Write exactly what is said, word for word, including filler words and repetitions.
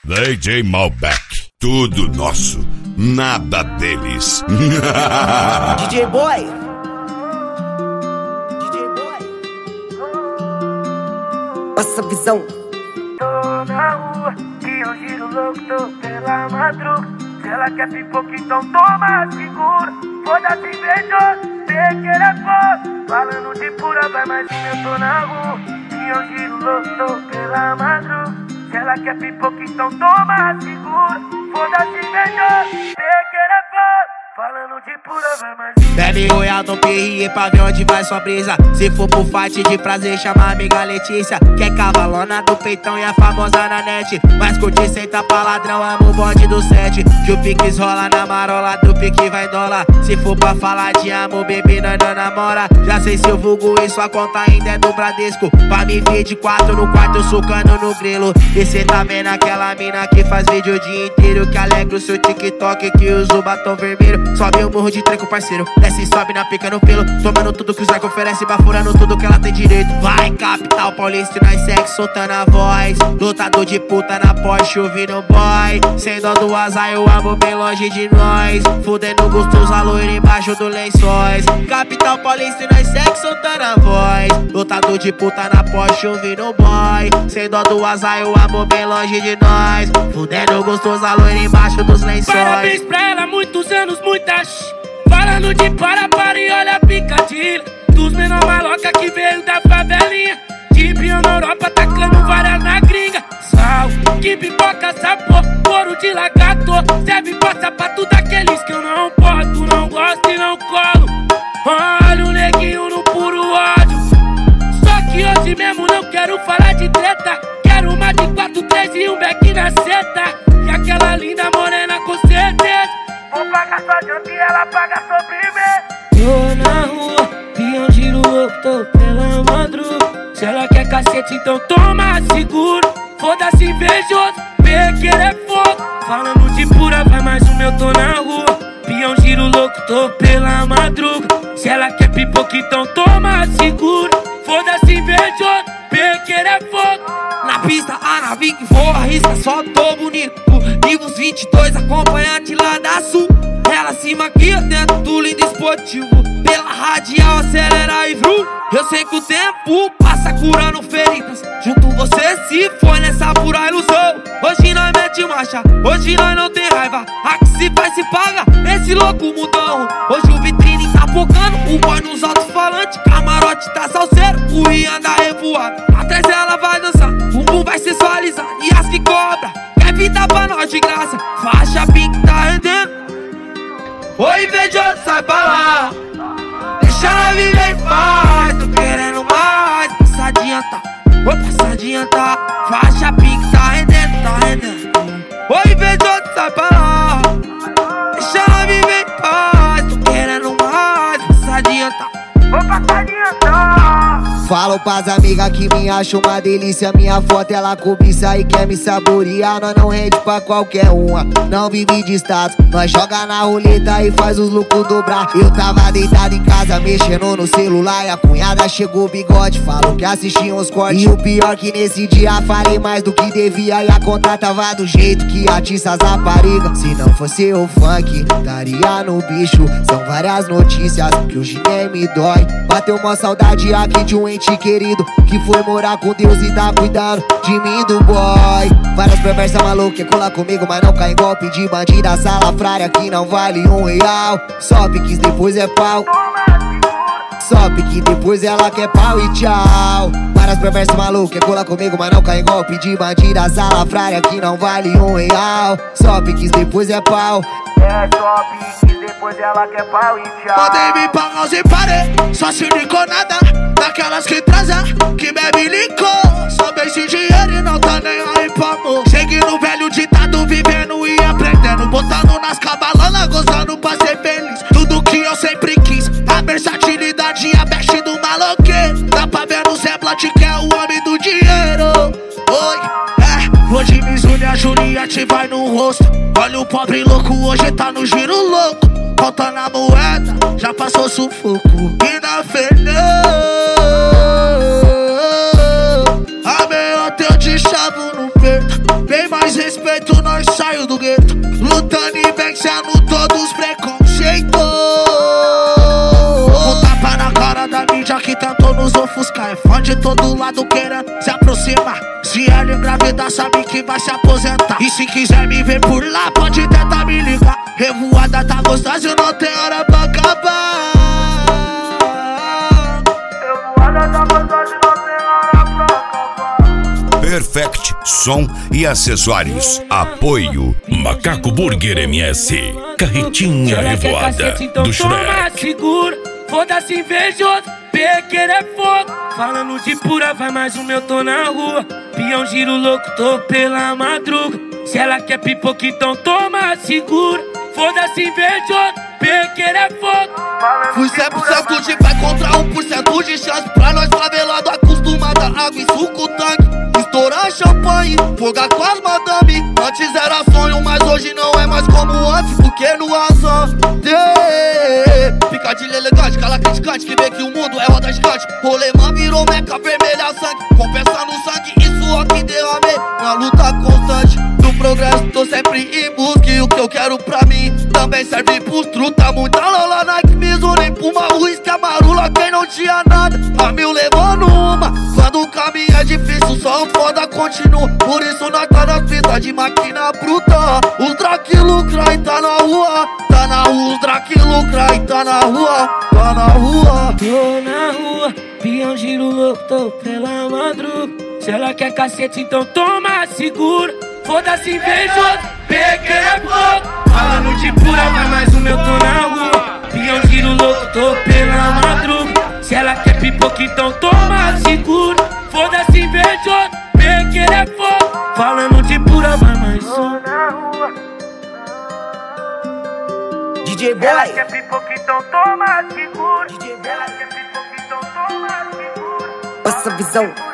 D J Malbec, tudo nosso, nada deles. D J Boy, D J Boy, passa a visão. Tô na rua, e eu giro louco, tô pela madruga. Se ela quer pipoca, então toma, segura. Foda-se, beijou, sei que ele é foda. Falando de pura, vai mais um, eu tô na rua. E eu giro louco, tô pela madruga. Se ela quer pipoca, então toma, segura. Foda-se, beijou, sei que ele é foda. Falando de pura, vai mais um. Bebe royal, não perrie pra ver onde vai sua brisa. Se for pro fight de prazer, chama a amiga Letícia, que é cavalona do peitão e é famosa na net. Mas curte senta pra ladrão, amo o bonde do sete. Que o piques rola na marola, do pique vai dólar. Se for pra falar de amor, bebê, nós não namora. Já sei se eu vulgo e sua conta ainda é do Bradesco. Pra me ver de quatro no quarto, sucando no grilo. E cê tá vendo aquela mina que faz vídeo o dia inteiro, que alegra o seu TikTok, que usa o batom vermelho. Sobe o morro de treco, parceiro, desce e sobe na pica no pelo, tomando tudo que os arcos oferece, bafurando tudo que ela tem direito. Vai, capital paulista, e nós segue soltando a voz. Lutador de puta na Porsche, ouvindo boy. Sem dó do azar, eu amo bem longe de nós. Fudendo gostoso, a loira embaixo do lençóis. Capital paulista, e nós segue soltando a voz. Lutador de puta na Porsche, ouvindo boy. Sem dó do azar, eu amo bem longe de nós. Fudendo gostoso, a loira embaixo dos lençóis. Parabéns pra ela, muitos anos, muitas. Falando de para, para e olha a picadilha dos menor maloca que veio da favelinha. De Brio na Europa, tacando várias na gringa. Sal, que pipoca, sabor, couro de lagarto. Serve pra sapato daqueles que eu não posto, não gosto e não colo. Olha o neguinho no puro ódio. Só que hoje mesmo não quero falar de treta. Quero uma de quatro, três e um beck na seta. E aquela linda morena com certeza. Vou pagar sua janta e ela paga sobremesa. Tô na rua, pião giro louco, tô pela madruga. Se ela quer cacete, então toma, seguro. Foda-se, invejoso, pequeno é fogo. Falando de pura, vai mais um, eu tô na rua. Pião giro louco, tô pela madruga. Se ela quer pipoca, então toma, seguro. Foda-se, invejoso, pequeno é fogo. Na pista, a nave que voa, arrisca, só tô bonito. Livros vinte e dois, acompanhante lá da Sul. Ela se maquia dentro do lindo esportivo. Pela radial, acelera e vrum. Eu sei que o tempo passa curando feridas. Junto você se foi nessa pura ilusão. Hoje nós mete marcha, hoje nós não tem raiva. A que se faz se paga, esse louco mudão. Hoje o vitrine tá focando, o boy nos alto-falantes. Camarote tá salseiro, o Rian anda revoado. Atrás ela vai dançar, o bumbum vai sensualizar. E as que cobra, quer vida pra nós de graça. Faixa pink tá rendendo. Oi, invejoso, sai pra lá. Deixa ela viver em paz. Tô querendo mais. Passa adianta, vou passar adianta. Faixa pink tá rendendo, tá rendendo. Oi, invejoso, sai pra lá. Deixa ela viver em paz. Tô querendo mais. Passa adianta, vou passar adianta. Falo pras amigas que me acham uma delícia. Minha foto ela cobiça e quer me saborear. Nós não rende pra qualquer uma, não vive de status. Nós joga na roleta e faz os lucros dobrar. Eu tava deitado em casa mexendo no celular, e a cunhada chegou bigode, falou que assistia uns cortes. E o pior que nesse dia falei mais do que devia. E a conta tava do jeito que atiça as raparigas. Se não fosse o funk, estaria no bicho. São várias notícias que hoje nem me dói. Bateu uma saudade aqui de um ente querido que foi morar com Deus e tá cuidando de mim, do boy. Várias perversas malucas quer colar comigo, mas não cai em golpe de bandida salafrária que não vale um real. Só piques depois é pau, só pique depois ela quer pau e tchau. Várias perversas malucas quer colar comigo, mas não cai em golpe de bandida salafrária que não vale um real. Só piques depois é pau, é só piques depois ela quer pau e tchau. Podem me pagar os parede, só se licou nada. Daquelas que transa, que bebe licor. Só beijo e dinheiro e não tá nem aí pra amor. Seguindo o velho ditado, vivendo e aprendendo. Botando nas cabalanas, gozando pra ser feliz. Tudo que eu sempre quis, a versatilidade e a veste do maloqueiro. Dá pra ver no Zé Blat que é o homem do dinheiro. Oi, é, hoje Mizuno e a Juliette vai no rosto. Olha o pobre louco, hoje tá no giro louco. Contando a moeda, já passou sufoco. E na Fernanda a meia eu te chavo no peito. Bem mais respeito, nós saímos do gueto, lutando e vencendo todos os preconceitos. Um tapa na cara da mídia que tentou nos ofuscar. É fã de todo lado querendo se aproximar. Se ela engravidar, sabe que vai se aposentar. E se quiser me ver por lá, pode tentar me ligar. Revoada tá gostosa e não tem hora pra acabar. Revoada tá gostosa e não tem hora pra acabar. Perfect Som e Acessórios. Apoio Macaco Burger M S. Carretinha Revoada do Shrek. Segura, foda-se invejoso, pequer é fogo. Falando de pura, vai mais um meu, tô na rua. Pião giro louco, tô pela madruga. Se ela quer pipoca, então toma, segura. Foda-se invejoso, pequer é fogo. Fui cem por cento de pé contra um por cento de chance. Pra nós favelado acostumado a água e suco tanque. Estourar champanhe, fogar com as madame. Antes era sonho, mas hoje não é mais como antes. Porque no razão picadilha elegante, cala criticante que vê que o mundo é roda gigante. Rolemã virou meca vermelha sangue, compensando sangue e suor que derramei. Na luta constante do progresso, tô sempre em busca. E o que eu quero pra mim também serve pros truta. Muita lola, Nike, Mizuno, Puma, Ruiz, Camarula. Quem não tinha nada, a mil levando uma. Quando o caminho é difícil, só o foda continua. Por isso nós tá nas pistas de máquina bruta. Os Drake lucra e tá na rua. Tá na rua, os Drake lucra e tá na rua. Tá na rua. Tô na rua, pião giro louco, tô pela madruga. Se ela quer cacete, então toma, segura. Foda-se invejoso, pequer é fogo. Falando de pura, vai mais um meu, tô na rua. Pião giro louco, tô pela madruga. Se ela quer pipoca, então toma, segura. Foda-se invejoso, pequer é fogo. Falando de pura, vai mais um. D J Boy. Ela quer pipoca, então toma, segura. Ela quer pipoca, então toma, segura. Essa visão.